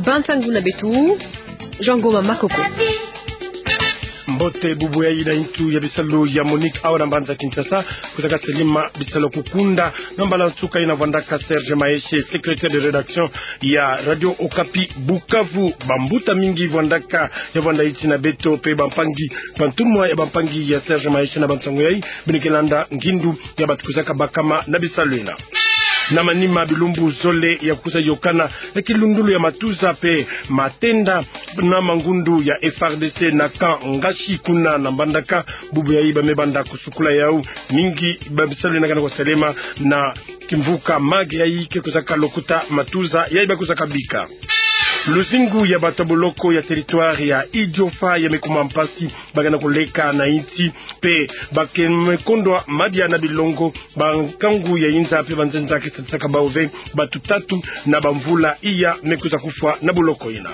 Bansangu na Betu, Jean Goma Makoko. Mbote bubu ya ida intu ya bisalo ya Monique awa na mbanza Kinshasa kutaka selima bisalo kukunda nambala nsuka ina vandaka Serge Maeshe secrétaire de rédaction ya Radio Okapi Bukavu bambuta mingi vandaka ya vanda iti na Beto pe bampangi bantumwa ya bampangi ya Serge Maeshe na Bansangu yai binikelanda ngindu ya batukusaka bakama na bisalo ina na manima bilumbu zole ya kusa yokana ya kilundulu ya matuza pe matenda na mangundu ya FRDC na kan ngashi kuna na mbandaka bubu ya iba mebanda kusukula yau mingi babisalo na kana kwa selema na kimvuka magi ya ike kusaka lokuta matuza ya iba kusaka bika luzingu ya bataboloko ya territoire ya Idiofa ya mekuma mpasi bagana kuleka na inti pe bakemekondwa madia na bilongo bankangu ya inza pe banzenza kisaka baove batutatu na bamvula iya mekuza kufwa na boloko ina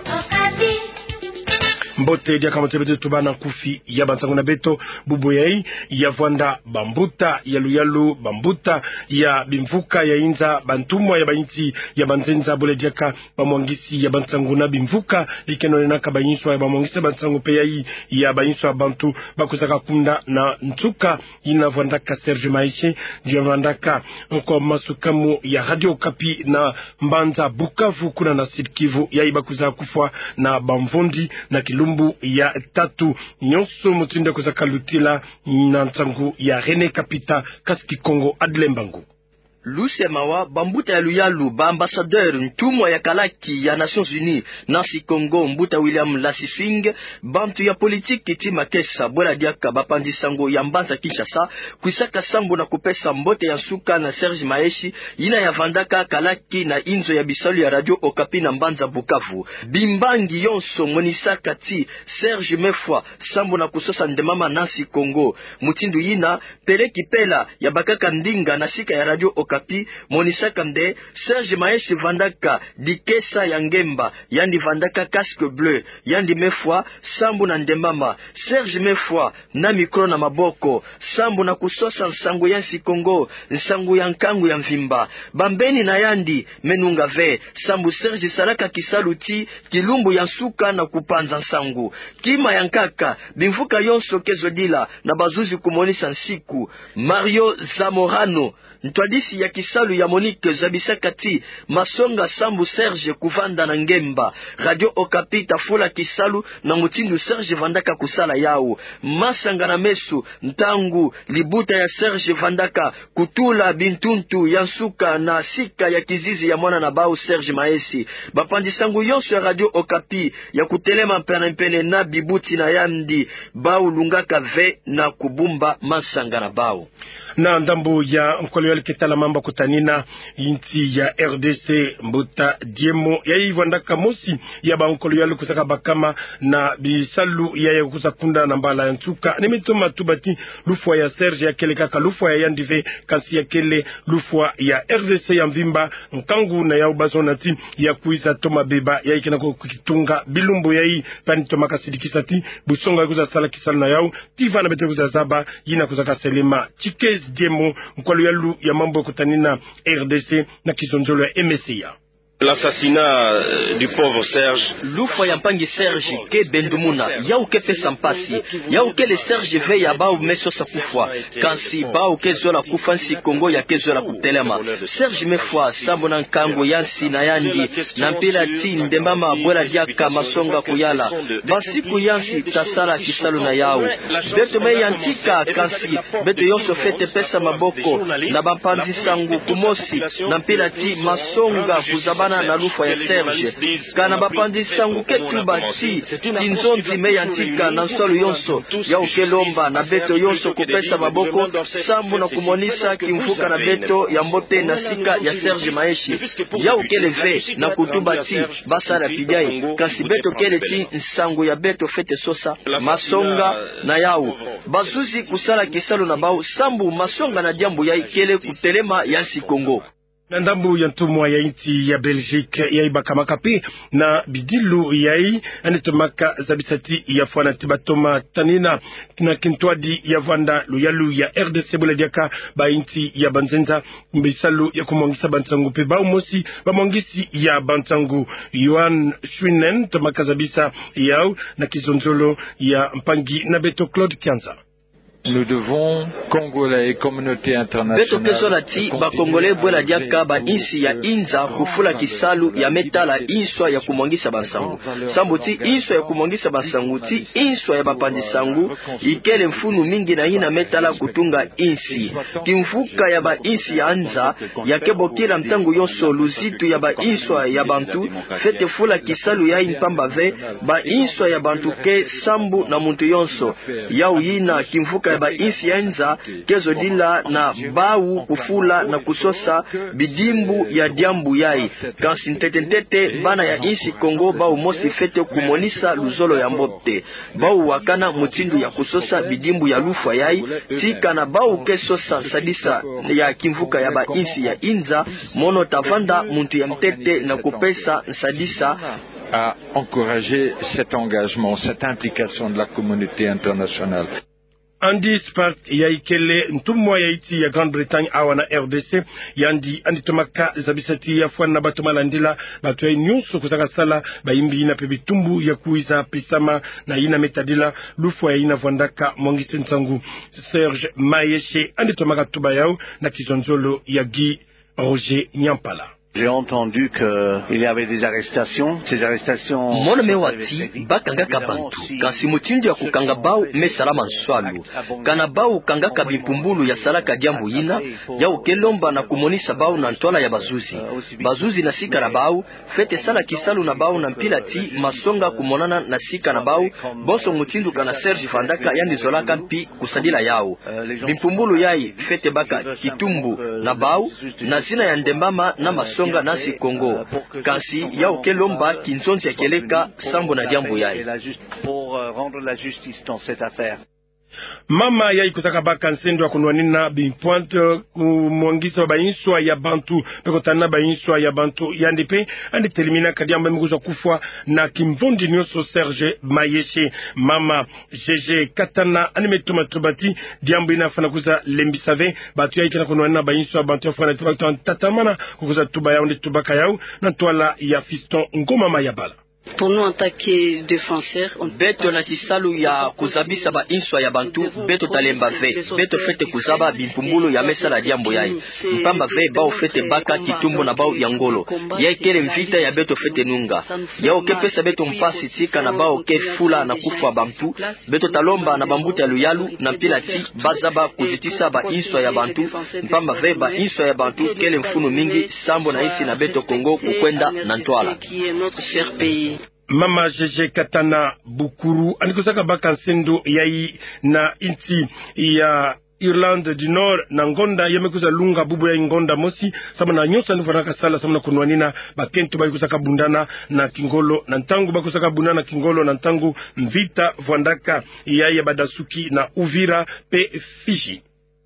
mbote dia kama tebete tubana kufi ya Bansangu na Beto bubu yai ya vanda bambuta ya luyalu bambuta ya bimvuka ya inza bantumwa ya bainti ya banzenza bole diaka bamwangisi ya Bansangu na bimvuka ikenolena ka bayinswa ya bamwangisi Bansangu pe yai ya bayinswa bantu bakusaka kunda na ntuka ina vanda ka Serge Maeshe dia vanda ka encore masukamu ya Radio Okapi na mbanza Bukavu kuna na Sud Kivu yai bakuza kufwa na bamvondi na lumbu ya tatu nyonso mutinde kozaka lutila na ntangu ya René Kapita Kaski Kongo Adlembangu Luce Mawa bambuta ya luyalu ba ambassadeur ntumwa ya kalaki ya Nations Unies Nancy Congo mbuta William Lassifing bantu ya politiki tima kesa bola diaka bapandi sango ya mbanza Kinshasa kuisaka sambo na kupesa mbote ya suka na Serge Maeshe ina ya vandaka kalaki na inzo ya bisalu ya Radio Okapi na mbanza Bukavu bimbangi yonso monisaka ti Serge mefwa sambo na kusosa ndemama Nancy Congo mutindu ina peleki pela ya bakaka ndinga na sika ya Radio Okapi monisaka nde Serge Maeshe vandaka dikesa ya ngemba yandi vandaka casque bleu yandi mefwa sambu na ndemama Serge mefwa na mikro na maboko sambu na kusosa nsangu ya Congo nsangu ya nkangu ya mvimba bambeni na yandi menunga ve sambu Serge salaka kisaluti kilumbu ya suka na kupanza nsangu kima ya nkaka bimvuka yonso kezodila na bazuzi kumonisa nsiku Mario Zamorano ntwadisi ya kisalu ya Monique Zabisakati masonga sambu Serge kuvanda na ngemba Radio Okapi tafula kisalu na mutindu Serge vandaka kusala yao masanga na mesu ntangu libuta ya Serge vandaka kutula bintuntu ya nsuka na sika ya kizizi ya mwana na bao Serge Maeshe bapandi sangu yonso ya Radio Okapi ya kutelema mpene na bibuti na yandi bao lungaka ve na kubumba masanga na bao na ndambo ya mkolo ya ketala mamba kutanina inti ya RDC mbuta diemo ya ivandaka mosi ya bankolo ya kusaka bakama na bisalu ya kusakunda na mbala ntuka nimetoma tubati lufwa ya Serge ya kele kaka lufwa ya yandive kasi ya kele lufwa ya RDC ya mvimba nkangu na ya ubazonati ya kuisa toma beba ya ikena kukitunga bilumbu ya hii pani toma kasidikisati busonga ya kuza sala kisala na yao tiva na bete kuza zaba yina kuzaka selema chikez diemo mkwalo yalu ya mambo kutanina RDC na kizonjolo ya MSIA. L'assassinat du pauvre Serge. Lufa ya mpangi Serge ke bendumuna ya uke pesa mpasi ya uke le Serge ve ya bao meso sa kufwa kansi bao ke zola kufansi Kongo ya ke zola kutelema Serge mefwa sambo na nkango yansi na yandi na mpila ti ndemama bwela diaka masonga kuyala basiku yansi tasala kisalu na yao beto me yantika kansi beto yonso fete pesa maboko na bapandi sangu kumosi na mpila ti masonga kuzabana na lufa ya Serge kana bapandi sangu ketu bati tinzonzi me yantika na nsolo yonso ya ukelomba na beto yonso kupesa maboko sambu na kumonisa kimfuka na beto ya mbote na sika ya Serge Maeshe ya ukele ve na kutuba ti basara pijai kasi beto kele ti nsangu ya beto fete sosa masonga na yao bazuzi kusala kisalu na bao sambu masonga na jambu ya ikele kutelema yansi Kongo na ndambu ya ntumwa ya inti ya Belgique ya ibakamakapi na bidilu yai anitomaka zabisati ya fwana tibatoma tanina na kintwadi ya vanda luyalu ya RDC buladiaka ba inti ya banzenza mbisalu ya kumongisa bantangu pe ba umosi ba mongisi ya bantangu Yohan Schwinen tomaka zabisa yao na kizonzolo ya mpangi na Beto Claude Kianza. Nous devons Congolais et communauté internationale. Beto kesolati ba Congolais bwela diaka ba insi ya inza kufula kisalu ya metala inswa ya kumongisa bansangu. Sambuti inswa ya kumongisa bansangu ti inswa ya bapandisangu ikele mfunu mingi na hina metala kutunga insi. Kimfuka ya ba insi ya anza ya kebo kila mtangu yonso luzitu ya ba inswa ya bantu fete fula kisalu ya impamba ve ba inswa ya bantu ke sambu na muntu yonso ya uyina kimfuka ba insi yanza kezo dila na bau kufula na kusosa bidimbu ya diambu yai kansi ntetentete bana ya insi Kongo bau mosi fete kumonisa luzolo ya mbopte bau wakana mutindu ya kusosa bidimbu ya lufa yai tika na bau kesosa sadisa ya kimvuka ya ba insi ya inza mono tavanda muntu ya mtete na kupesa sadisa à encourager cet engagement, cette implication de la communauté internationale. Andy Spark ya ikele ntumwa ya iti ya Grande-Bretagne awa na RDC yandi tomaka zabisati ya fwana batoma landila batu ya nyuso kusaka sala baimbi na pebitumbu ya kuiza pisama na ina metadila lufu ya ina vwandaka mwangisi nsangu Serge Mayeshe tomaka tuba yao na kizonzolo ya Guy Roger Nyampala. J'ai entendu qu'il y avait des arrestations. Ces arrestations... Mona mewati bakanga kabantu. Kasi mutindu ya kukanga bau me salama nswalu. Kana bau kanga kabimpumbulu ya salaka diambu yina. Ya ukelomba na kumonisa bau na ntola ya bazuzi. Bazuzi na sika na bau. Fete sala kisalu na bau na mpilati. Masonga kumonana na sika na bau. Boso mutindu kana Serge Fandaka yandi zolaka mpi kusadila yao. Bimpumbulu yai fete baka kitumbu na bau. Na zina ya ndembama na masonga nasi Kongo kansi ya ukelomba kinzonzi ya keleka sambo na diambu yai pour rendre la justice dans cette affaire. Mama ya ikusaka baka nsendo akunwanina bimpointe mwangisa bainswa ya bantu pekotana bainswa ya bantu yandipe andi telimina kadiamba miguza kufwa na kimvondi nyoso Serge Mayeshe mama jeje katana animetuma tubati diambu inafana kuza lembisave batu ya ikina kunwanina bainswa bantu yafana tubatu tatamana kukuza tuba yao ndi tubaka yao na tuala ya Fiston Ngoma Mayabala. Pour nous attaquer défenseur, beto na kisalu ya kuzabisa ba inswa ya bantu beto talemba ve beto fete kuzaba bimpumbulu ya mesa la diambo yai mpamba ve bao fete baka kitumbo na bao ya ngolo ya kele mvita ya beto fete nunga ya oke pesa beto mpasi tika na bao ke fula na kufa bantu beto talomba na bambuta ya luyalu na mpila ti bazaba kuzitisa ba inswa ya bantu mpamba ve ba inswa ya bantu kele mfunu mingi sambo na isi na beto Kongo kukwenda na ntwala Mama Jeje Katana Bukuru anikusaka baka nsendo yai na inti ya Irlande du Nord na ngonda yamekuza lunga bubu ya ngonda mosi sama na nyosa nufana sala sama na kunwanina bakentu bakusaka bundana na kingolo na ntangu bakusaka bundana kingolo na ntangu mvita vwandaka yai badasuki na Uvira pe Fiji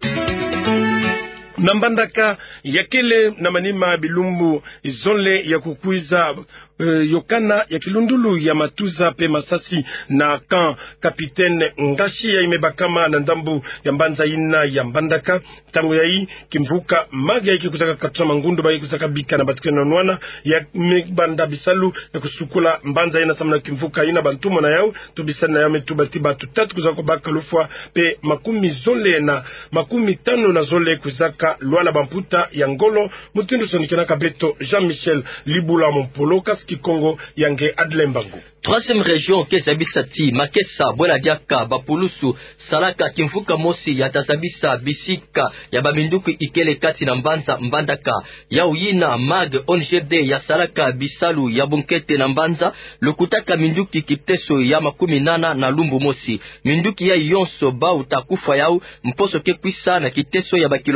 Nambandaka yakele na manima bilumbu izole ya kukuiza yokana ya kilundulu ya matuza pe masasi na kan kapitene Ngashi ya imebakama na ndambu ya mbanza ina ya mbandaka tangu ya hii kimvuka magia iki kusaka katua mangundu ba iki kusaka bika na batikwe na nwana ya mbanda bisalu ya kusukula mbanza ina samana kimvuka ina bantumo na yao tubisana na yao metubati batu tatu kusaka baka lufwa pe makumi zole na makumi tano na zole kusaka luana bamputa ya ngolo mutindu sonikena kabeto Jean-Michel Libula Mompolo Kaski Congo yange Adlembangu. Troisième région kezabisati Makessa Bwela Diaka Bapulusu Salaka Kimfuka Mosi ya Tasabisa Bisika ya Baminduku Ikele Kati na Mbanza Mbandaka ya Uyina Mag ONGD ya Salaka Bisalu ya Bunkete na Mbanza Lukutaka Minduki Kipteso ya makumi nana na Lumbu Mosi Minduki ya Yonso ba utakufa yao mposo kekwisa na Kiteso ya bakilometre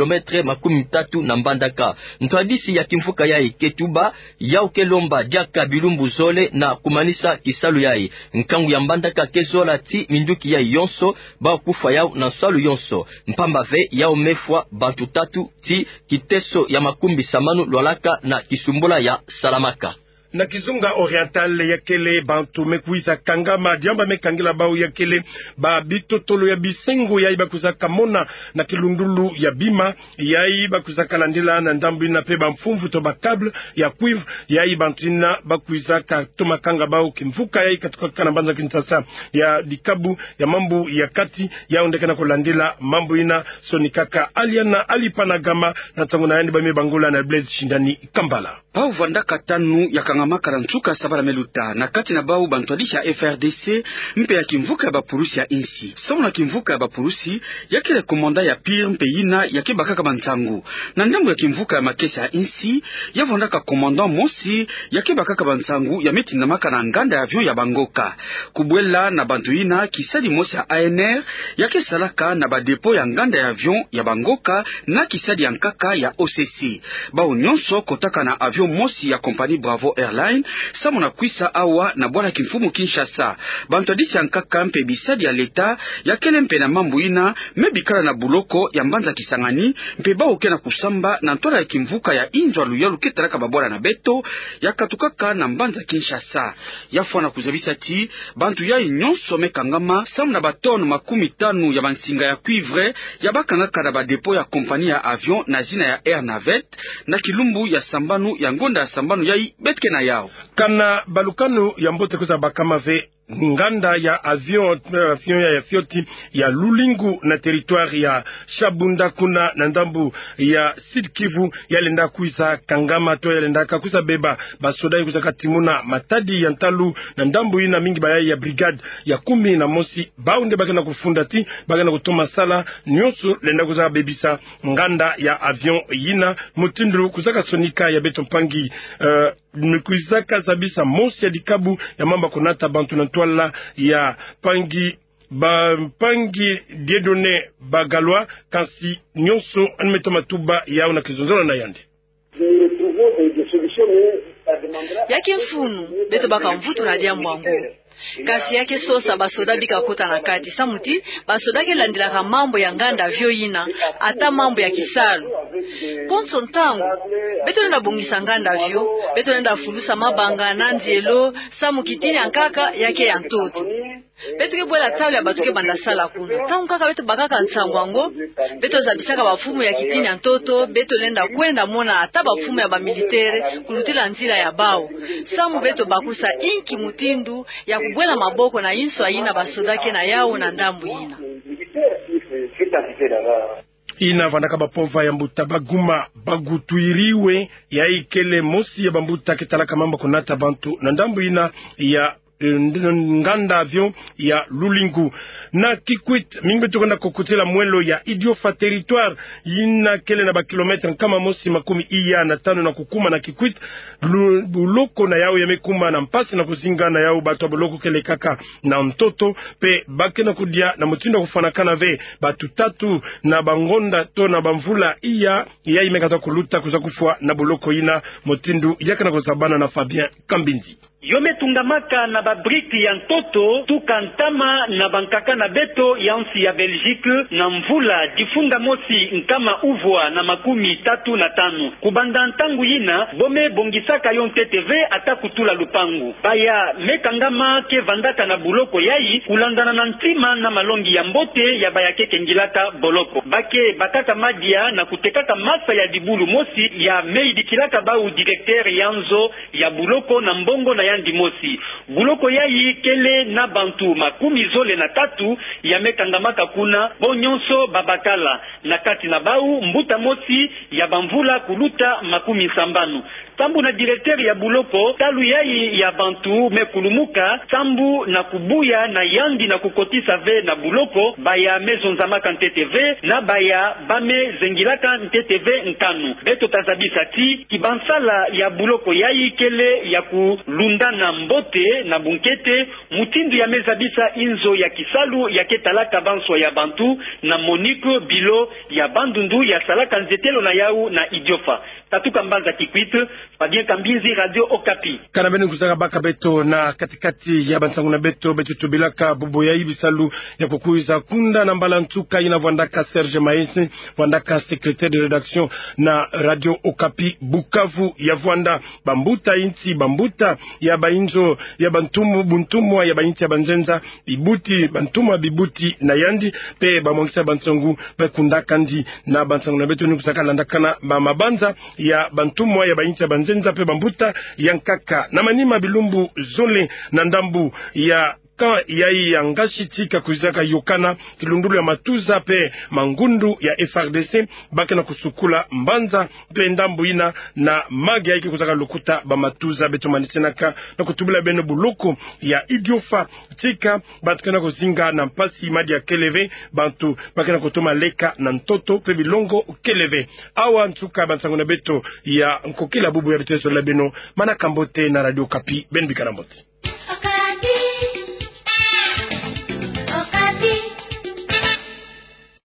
makumi tatu na Mbandaka. Ntwadisi ya kimfuka yai Ketuba yao kelomba diaka bilumbu zole na kumanisa kisalu yai nkangu ya Mbandaka kezola ti minduki yai yonso ba kufa yao na salu yonso mpamba ve yao mefwa bantu tatu ti kiteso ya makumbi samanu lwalaka na kisumbula ya Salamaka. Na Kizunga Oriental yakele bantu mekuisa kangama diamba mekangila bau yakele ba bitotolo ya bisengo ya iba kuzaka mona na kilundulu ya bima ya iba kuzaka landila na ndambu ina pe mfumvu to bakable ya cuivre ya iba ntina bakuzaka tomakanga bau kimfuka ya ikatuka kanambanza Kinshasa ya dikabu ya mambu ya kati ya ondekana kulandila mambu ina sonikaka aliana alipanagama na tanguna yandi bame bangola na Blaise Shindani Kambala. Pau vandaka tanu ya kangama karantuka sabala meluta na kati na bau bantwalisha FRDC mpe ya kimvuka ya bapurusi ya insi. Samu na kimvuka ya bapurusi ya kile komanda ya pire mpe yina ya kebakaka bantangu. Na ndambu ya kimvuka ya makesa ya insi ya vandaka komanda mosi ya kebakaka bantangu ya meti na maka na nganda ya avion ya bangoka. Kubwela na bantu yina kisadi mosi ya ANR ya kesalaka na badepo ya nganda ya avion ya bangoka na kisadi ya nkaka ya OCC. Bau nyonso kotaka na avion mosi ya kompani Bravo Airline samu na kwisa awa na bwana kimfumu Kinshasa. Bantwadisi ankaka mpe bisadi ya leta ya kele mpe na mambu ina mebikala na buloko ya mbanza Kisangani mpe baoke na kusamba na ntola ya kimvuka ya injwa luyalu ketalaka babwala na beto ya katukaka na mbanza Kinshasa. Yafwa na kuzabisa ti bantu ya nyonso mekangama samu na batono 15 ya bansinga ya cuivre ya bakangaka na badepo ya kompani ya avion na jina ya Air Navette na kilumbu ya sambanu ya ngonda ya sambanu yai betke na yao. Kana balukanu ya mbote kuza bakama ve nganda ya avion ya fioti ya Lulingu na territoire ya Shabunda kuna na ndambu ya Sud Kivu yalenda kuisa kangama to yalenda kuisa beba basoda kuisa katimuna matadi ya Ntalu na ndambu ina mingi bayai ya brigade ya 10 na mosi baunde bakana kufunda ti bakana kutoma sala nyoso lenda kuisa bebisa nganda ya avion yina mutindu kuisa sonika ya betompangi mikuizaka zabisa mosi ya dikabu ya mamba kunata bantu na twala ya pangi diedone bagalwa kasi nyonso animetoma tuba ya una kizonzona na yandi yaki mfunu beto baka mvutu na dia mwango kasi yake sosa basoda bika kota na kati samuti basoda ke landilaka mambo ya nganda vyo yina ata mambo ya kisalu konso ntango beto nenda bongisa nganda vyo beto nenda fulusa mabanga na nzielo samu kitini ankaka yake ya ntoto beto ke bwela tawle batuke banda sala kuna tangu kaka beto bakaka nsangwango beto zabisaka bafumu ya kitini ya ntoto beto nenda kwenda mona ata bafumu ya bamilitere kulutila nzila ya bao samu beto bakusa inki mutindu ya kubwela maboko na inso aina basodake na yao na ndambu ina ina vandaka bapova ya mbuta baguma bagutuiriwe ya ikele mosi ya bambuta ketalaka mamba kunata bantu na ndambu ina ya nganda avion ya Lulingu na Kikwit mingi tukanda kokutela mwelo ya Idiofa territoire yina kele na ba kilometre kama mosi makumi iya na 5 na kukuma na Kikwit buloko na yao yamekuma na mpasi na kuzinga na yao batu buloko kele kaka na mtoto pe bakena kudia na mutindo kufanakana ve batu tatu na bangonda to na bamvula iya ya imekata kuluta kuzakufwa na buloko ina mutindo yakana kusabana na Fabien Kambinzi yome tungamaka na babriki ya ntoto tukantama na bankaka na beto ya nsi ya Belgique na mvula difunda mosi nkama uvwa na 35 kubanda ntangu yina bome bongisaka yon TTV ata kutula lupangu baya mekangama ke vandaka na buloko yai kulandana na ntima na malongi ya mbote ya baya kekengilaka boloko bake bakaka madia na kutekaka masa ya dibulu mosi ya meidikilaka bau directeur yanzo ya buloko na mbongo na yandi mosi buloko yai kele na bantu 13 ya mekangamaka kuna bonyonso babakala na kati na bau mbuta mosi ya bamvula kuluta 70 Sambu na directeur ya Buloko talu yai ya Bantu mekulumuka Sambu na kubuya na yandi na kukotisa ve na Buloko baya mezonzamaka ntetv na baya bame zengilaka ntetv nkanu beto tazabisa ti kibansala ya Buloko yai kele ya kulundana mbote na bunkete mutindu ya mezabisa inzo ya kisalu ya ketalaka banswa ya Bantu na Monique Bilo ya bandundu ya salaka nzetelo na yau na idiofa tatuka mbanza kikwit Fabien Kambinzi Radio Okapi kana beni kusaka baka beto na katikati ya bansangu na beto tubilaka bubu ya ibisalu ya kukuiza kunda na mbala ntuka ina Vandaka Serge Maese Vandaka secrétaire de rédaction na Radio Okapi Bukavu ya Vwanda bambuta inti bambuta ya bainzo ya bantumu buntumwa ya bainti ya banzenza bibuti bantumwa bibuti na yandi pe bamongisa bansangu pe kundakandi na bansangu na beto nukusaka landakana mabanza ya bantumwa ya bainti ya banzenza pe bambuta ya nkaka na manima bilumbu zole na ndambu ya ka yai ya ngashitika kuzaka yokana kilundulu ya matuza pe mangundu ya FRDC bake na kusukula mbanza pe ndambu ina na magi yake kuzaka lukuta ba matuza beto manisenaka na kutubula beno buloko ya idiofa tika batu kana kuzinga na mpasi madi ya keleve bantu bake na kutoma leka na ntoto pe bilongo keleve awa ntuka bansango na beto ya nkokila bubu ya biteso la beno mana kambote na Radio Kapi Ben Bikarambote.